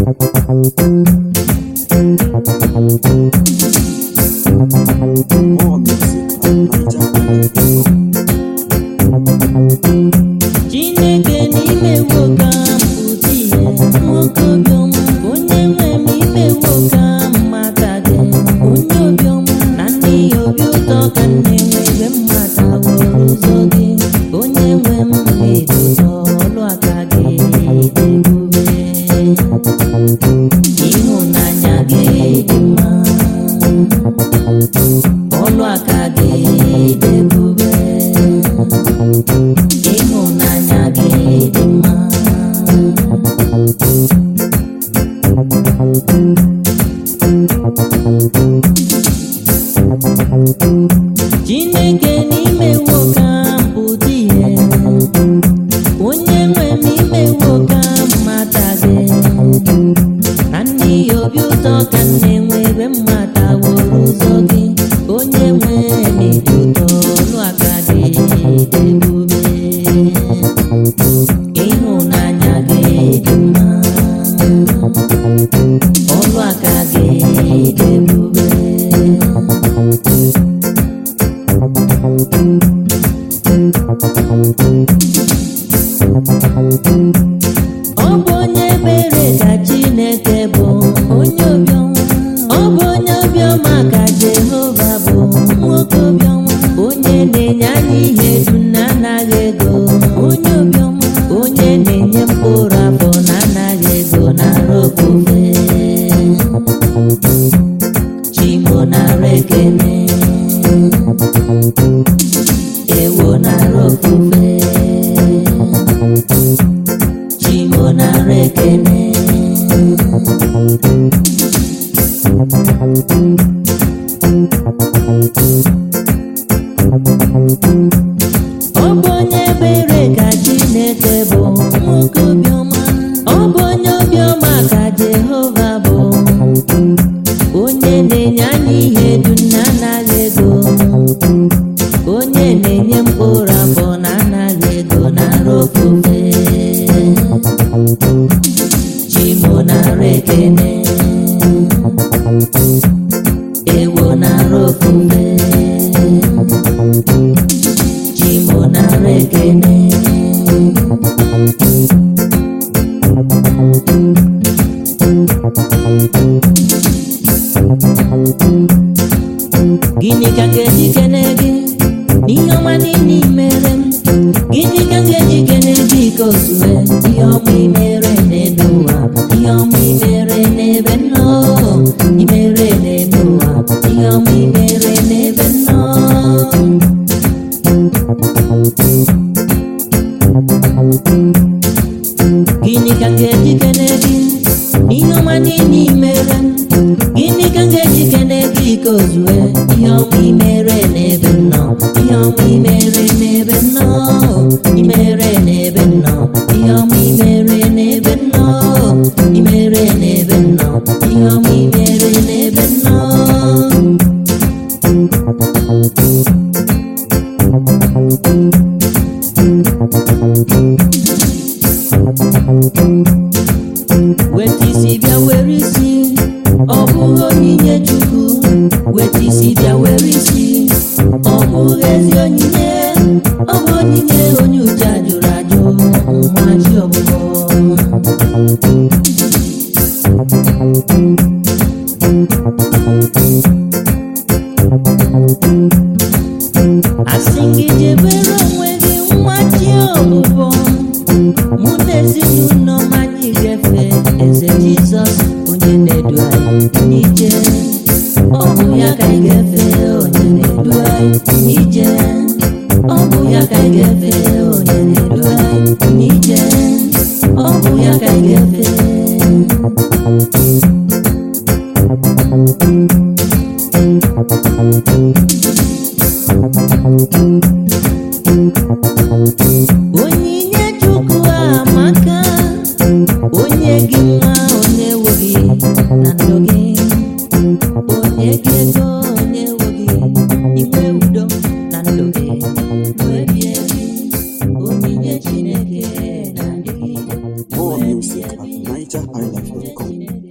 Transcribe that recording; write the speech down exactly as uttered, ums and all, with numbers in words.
More music at niger island dot com. Chineke n'ime nwoke ahụ dị ihe nwoke obiọma onye nwe m ime nwoke ahụ mata gị onye obiọma na ndị obi ụtọ ka nne nwere mmata wụrụ ụzọ gị onye nwe m na-edozi ọlụ aka gị dị ebube ịhụnanya gị dị mma ọlụ aka gị dị ebube ịhụnanya gị dị mma Chineke n'ime nwoke ahụ dị ihe onye nwe m ime nwoke ahụ mata gị na ndị obi ụtọ ka nne nwere mmata wụrụ ụzọ gị onye nwe na-edu ụtọ ọlụ aka gị dị ebube ịhụnanya gị dị mma ọlụ aka gị dị ebube ọ bụ onye ebere ka Chineke bụ onye obiọma ọ bụ onye obiọma ka Jehova bụ nwoke obiọma onye na-enye anyị ihe dum na-anaghị ego onye obiọma onye na-enye mkpụrụ afọ na-anaghị ego nara ofufe Chimo nara ekele ewo nara ofufe Chimo nara ekele ọ bụ onye ebere ka Chineke bụ nwoke obiọma ọ bụ onye obiọma ka Jehova bụ onye na-enye anyị ihe dum na-anaghị ego onye na-enye mkpụrụ afọ na-anaghị ego nara ofufe Chimo nara ekele ewo nara ofufe Chimo nara ekele gịnị ka m ga-eji kene gị n'ihe ọma niile i mere m gịnị ka m ga-eji kene gị ka o zue ihe ọma i mere n'ebe ụwa ihe ọma i mere n'ebe nnọ i mere n'ebe ụwa ihe ọma i mere n'ebe nnọ gịnị ka m ga-eji kene gị n'ihe ọma niile i mere m gịnị ka m ga-eji kene gị ka o zue ihe ọma i mere n'ebe nnọ ihe ọma i mere n'ebe nnọ i mere n'ebe nnọ ihe ọma i mere n'ebe nnọ i mere n'ebe nnọ ihe ọma i mere n'ebe nnọ weta isi bịa were isi ọ bụghị onyinye Chukwu weta isi bịa were isi ọ bụghị ezi onyinye ọ bụ onyinye onye uche jụrụ ajụ nwa chi ọgbụgbọ asị gị jebere onwe gị nwa chi ọgbụgbọ mụ na ezinụlọ m anyị ga-efe eze Jizọs onye na-edu anyị n'ije ọ bụ ya ka anyị ga-efe onye na-edu anyị n'ije ọ bụ ya ka anyị ga-efe onye na-edu anyị n'ije ọ bụ ya ka anyị ga-efe onyinye Chukwu amaka onye gị nwa onye nweghị na ndụ gị onye gị ego onye nweghị inwe udo na ndụ gị nwebie gị onyinye Chineke na ndụ gị More music at niger island dot com. life will come.